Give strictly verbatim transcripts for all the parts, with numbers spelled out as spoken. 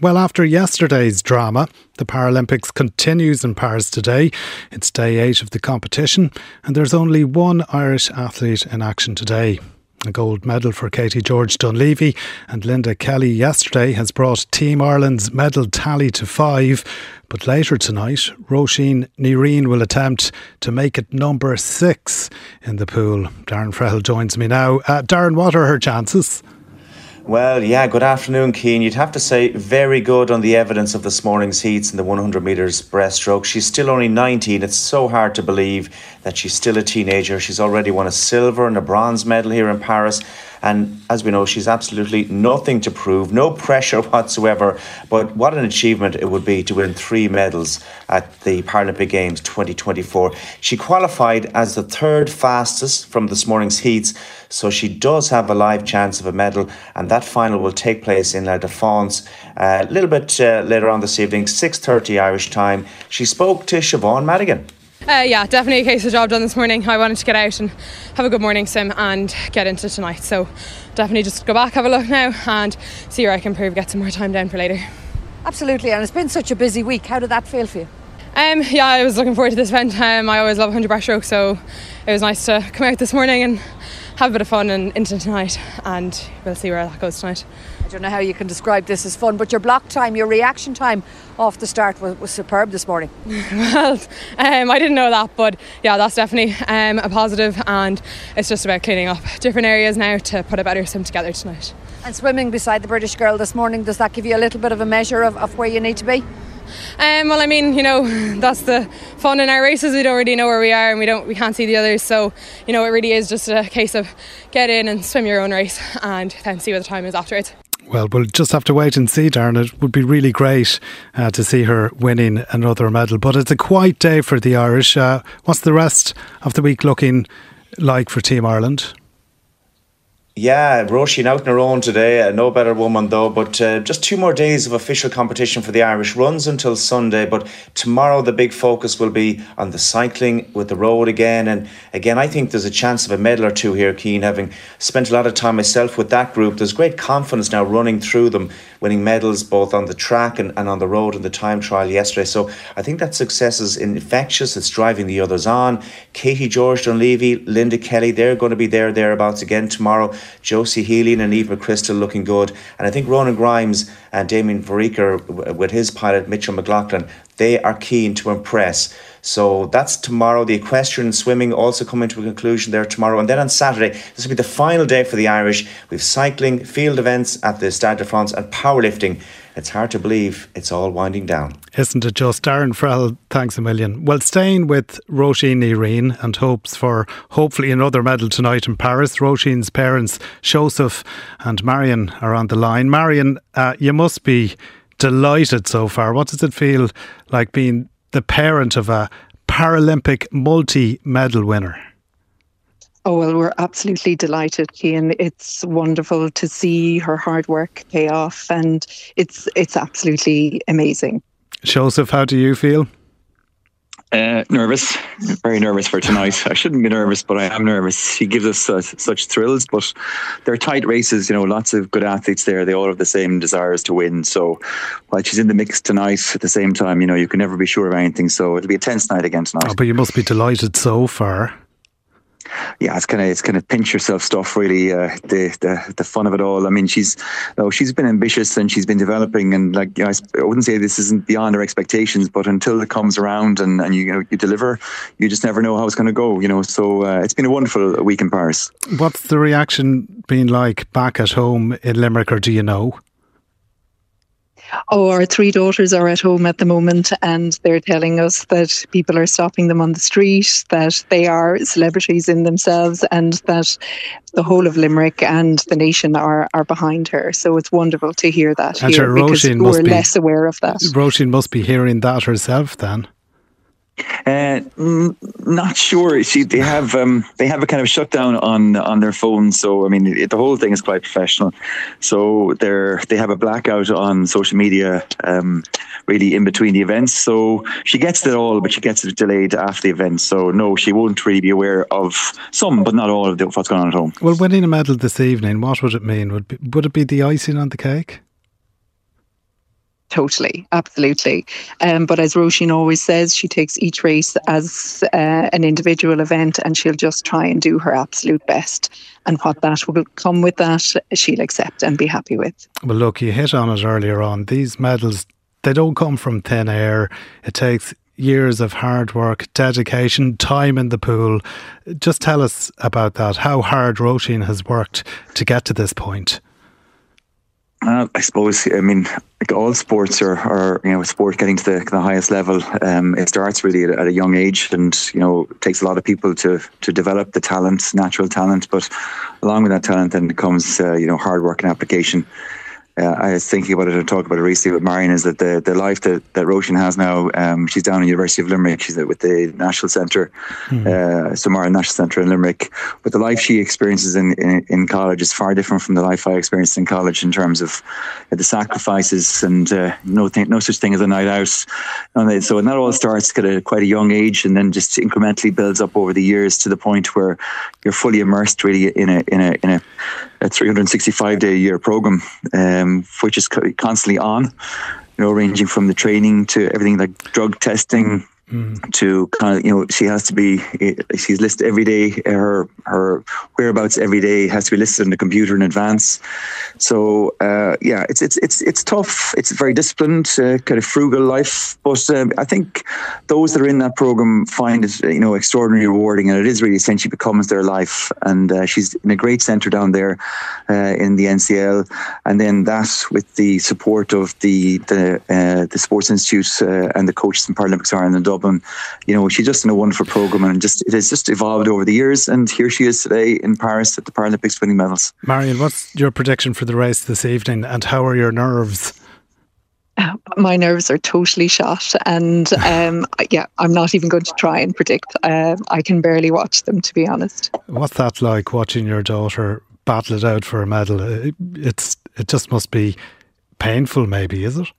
Well, after yesterday's drama, the Paralympics continues in Paris today. It's day eight of the competition, and there's only one Irish athlete in action today. A gold medal for Katie George-Dunleavy and Linda Kelly yesterday has brought Team Ireland's medal tally to five. But later tonight, Roisin Ní Riain will attempt to make it number six in the pool. Darren Frehill joins me now. Uh, Darren, what are her chances? Well, yeah, good afternoon, Cian. You'd have to say very good on the evidence of this morning's heats in the one hundred metres breaststroke. She's still only nineteen. It's so hard to believe that she's still a teenager. She's already won a silver and a bronze medal here in Paris. And as we know, she's absolutely nothing to prove, no pressure whatsoever. But what an achievement it would be to win three medals at the Paralympic Games twenty twenty-four. She qualified as the third fastest from this morning's heats, so she does have a live chance of a medal. And that final will take place in La Défense uh, a little bit uh, later on this evening, six thirty Irish time. She spoke to Siobhan Madigan. Uh, yeah, definitely a case of job done this morning. I wanted to get out and have a good morning swim and get into tonight. So definitely just go back, have a look now and see where I can improve, get some more time down for later. Absolutely, and it's been such a busy week. How did that feel for you? Um, yeah, I was looking forward to this event. Um, I always love one hundred breaststroke, so it was nice to come out this morning and have a bit of fun and into tonight, and we'll see where that goes tonight. I don't know how you can describe this as fun, but your block time, your reaction time off the start was, was superb this morning. Well, um, I didn't know that, but yeah, that's definitely um, a positive, and it's just about cleaning up different areas now to put a better swim together tonight. And swimming beside the British girl this morning, does that give you a little bit of a measure of, of where you need to be? Um, well, I mean, you know, that's the fun in our races. We don't really know where we are, and we don't, we can't see the others. So, you know, it really is just a case of get in and swim your own race, and then see what the time is afterwards. Well, we'll just have to wait and see, Darren. It would be really great uh, to see her winning another medal. But it's a quiet day for the Irish. Uh, what's the rest of the week looking like for Team Ireland? Yeah, Roisin out on her own today, uh, no better woman though, but uh, just two more days of official competition for the Irish. Runs until Sunday, but tomorrow the big focus will be on the cycling with the road again. And again, I think there's a chance of a medal or two here, Cian. Having spent a lot of time myself with that group, there's great confidence now running through them, winning medals both on the track and, and on the road in the time trial yesterday. So I think that success is infectious. It's driving the others on. Katie George-Dunleavy, Linda Kelly, they're going to be there, thereabouts again tomorrow. Josie Healy and Eve McChrystal looking good. And I think Ronan Grimes and Damien Verreeker with his pilot Mitchell McLaughlin, they are keen to impress. So that's tomorrow. The equestrian and swimming also coming to a conclusion there tomorrow. And then on Saturday, this will be the final day for the Irish. We've cycling, field events at the Stade de France and powerlifting. It's hard to believe it's all winding down. Isn't it just? Darren Frehill, thanks a million. Well, staying with Roisin Ní Riain and hopes for hopefully another medal tonight in Paris. Roisin's parents, Joseph and Marion, are on the line. Marion, uh, you must be delighted so far. What does it feel like being the parent of a Paralympic multi-medal winner? Oh, well, we're absolutely delighted, Cian. It's wonderful to see her hard work pay off, and it's it's absolutely amazing. Joseph, how do you feel? Uh, nervous, very nervous for tonight. I shouldn't be nervous, but I am nervous. She gives us uh, such thrills, but they're tight races. You know, lots of good athletes there. They all have the same desires to win. So while she's in the mix tonight, at the same time, you know, you can never be sure of anything. So it'll be a tense night again tonight. Oh, but you must be delighted so far. Yeah, it's kind of it's kind of pinch yourself stuff, really. Uh, the the the fun of it all. I mean, she's no, she's been ambitious and she's been developing, and like you know, I wouldn't say this isn't beyond her expectations, but until it comes around and, and you, you know you deliver, you just never know how it's going to go. You know, so uh, it's been a wonderful week in Paris. What's the reaction been like back at home in Limerick, or do you know? Oh, our three daughters are at home at the moment, and they're telling us that people are stopping them on the street, that they are celebrities in themselves, and that the whole of Limerick and the nation are, are behind her. So it's wonderful to hear that and here, because we're be, less aware of that. Roisin must be hearing that herself then. Uh, mm, not sure. See, they have um, they have a kind of shutdown on on their phones. So I mean, it, the whole thing is quite professional. So they're they have a blackout on social media, um, really in between the events. So she gets it all, but she gets it delayed after the event. So no, she won't really be aware of some, but not all of the, what's going on at home. Well, winning a medal this evening, what would it mean? Would be, would it be the icing on the cake? Totally, absolutely. Um, but as Roisin always says, she takes each race as uh, an individual event, and she'll just try and do her absolute best. And what that will come with that, she'll accept and be happy with. Well, look, you hit on it earlier on. These medals, they don't come from thin air. It takes years of hard work, dedication, time in the pool. Just tell us about that, how hard Roisin has worked to get to this point. Uh, I suppose, I mean, like all sports are, are, you know, sport getting to the, the highest level. Um, it starts really at, at a young age, and, you know, it takes a lot of people to, to develop the talent, natural talent. But along with that talent, then comes, uh, you know, hard work and application. Uh, I was thinking about it and talking about it recently with Marion, is that the, the life that, that Roisin has now, um, she's down at the University of Limerick, she's with the National Centre, mm. uh, Samara National Centre in Limerick. But the life she experiences in, in, in college is far different from the life I experienced in college in terms of uh, the sacrifices and uh, no th- no such thing as a night out. And so and that all starts at a, quite a young age, and then just incrementally builds up over the years to the point where you're fully immersed really in a in a in a, a three hundred sixty-five day a year program. Um, which is constantly on, you know, ranging from the training to everything like drug testing, mm. to kind of, you know, she has to be, she's listed every day, her her whereabouts every day has to be listed on the computer in advance. So uh, yeah, it's it's it's it's tough. It's a very disciplined, uh, kind of frugal life. But um, I think those that are in that program find it, you know, extraordinarily rewarding, and it is really essentially becomes their life. And uh, she's in a great centre down there uh, in the N C L, and then that with the support of the the uh, the Sports Institute uh, and the coaches in Paralympics Ireland in Dublin. You know, she's just in a wonderful program, and just it has just evolved over the years. And here she is today in Paris at the Paralympics winning medals. Marion, what's your prediction for the race this evening, and how are your nerves? Uh, my nerves are totally shot, and um, yeah, I'm not even going to try and predict. Uh, I can barely watch them, to be honest. What's that like, watching your daughter battle it out for a medal? It, it's it just must be painful, maybe, is it?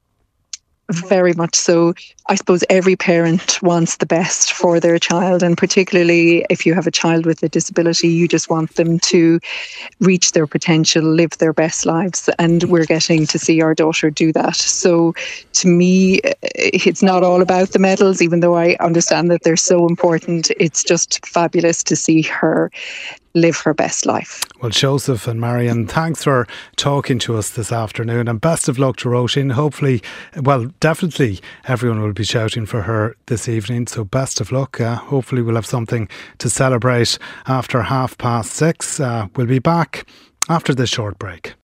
Very much so. I suppose every parent wants the best for their child, and particularly if you have a child with a disability, you just want them to reach their potential, live their best lives, and we're getting to see our daughter do that. So to me, it's not all about the medals, even though I understand that they're so important. It's just fabulous to see her live her best life. Well, Joseph and Marion, thanks for talking to us this afternoon, and best of luck to Roisin. Hopefully, well, definitely everyone will be shouting for her this evening, so best of luck. Uh, hopefully we'll have something to celebrate after half past six. Uh, we'll be back after this short break.